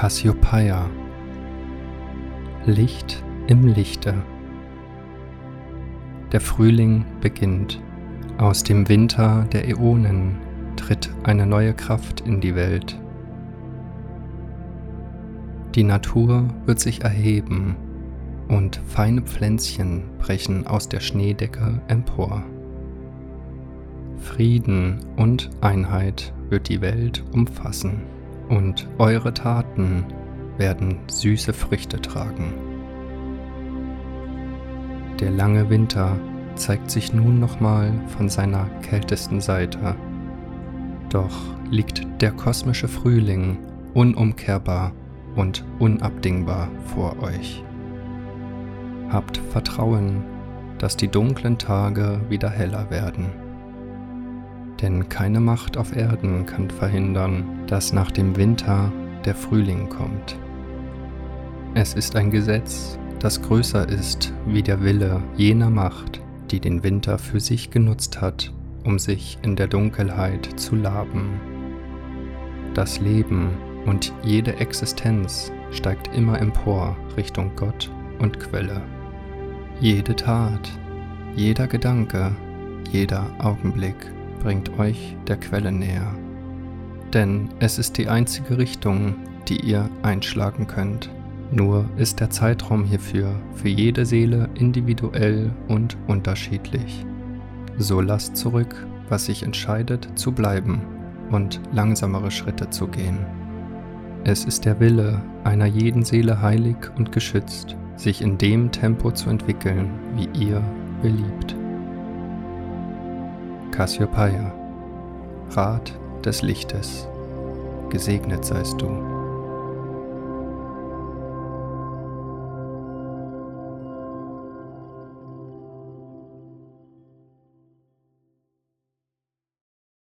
Cassiopeia. Licht im Lichte. Der Frühling beginnt. Aus dem Winter der Äonen tritt eine neue Kraft in die Welt. Die Natur wird sich erheben und feine Pflänzchen brechen aus der Schneedecke empor. Frieden und Einheit wird die Welt umfassen und eure Taten werden süße Früchte tragen. Der lange Winter zeigt sich nun nochmal von seiner kältesten Seite. Doch liegt der kosmische Frühling unumkehrbar und unabdingbar vor euch. Habt Vertrauen, dass die dunklen Tage wieder heller werden. Denn keine Macht auf Erden kann verhindern, dass nach dem Winter der Frühling kommt. Es ist ein Gesetz, das größer ist wie der Wille jener Macht, die den Winter für sich genutzt hat, um sich in der Dunkelheit zu laben. Das Leben und jede Existenz steigt immer empor Richtung Gott und Quelle. Jede Tat, jeder Gedanke, jeder Augenblick bringt euch der Quelle näher. Denn es ist die einzige Richtung, die ihr einschlagen könnt. Nur ist der Zeitraum hierfür für jede Seele individuell und unterschiedlich. So lasst zurück, was sich entscheidet zu bleiben und langsamere Schritte zu gehen. Es ist der Wille einer jeden Seele heilig und geschützt, sich in dem Tempo zu entwickeln, wie ihr beliebt. Cassiopeia, Rat des Lichtes, gesegnet seist du.